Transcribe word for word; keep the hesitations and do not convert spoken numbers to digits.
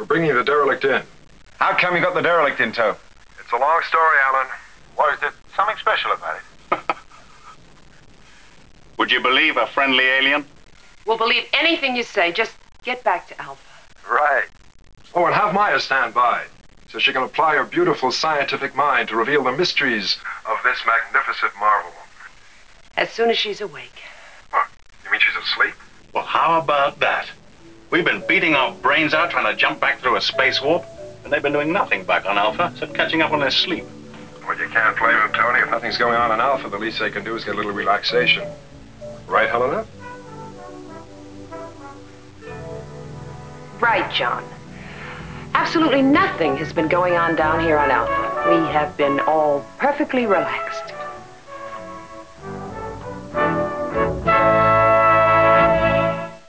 We're bringing the derelict in. How come you got the derelict in tow? It's a long story, Alan. What is there something special about it? Would you believe a friendly alien? We'll believe anything you say. Just get back to Alpha. Right. Oh, and have Maya stand by, so she can apply her beautiful scientific mind to reveal the mysteries of this magnificent marvel. As soon as she's awake. What? You mean she's asleep? Well, how about that? We've been beating our brains out trying to jump back through a space warp, and they've been doing nothing back on Alpha except catching up on their sleep. Well, you can't blame them, Tony. If nothing's going on in Alpha, the least they can do is get a little relaxation. Right, Helena? Right, John. Absolutely nothing has been going on down here on Alpha. We have been all perfectly relaxed.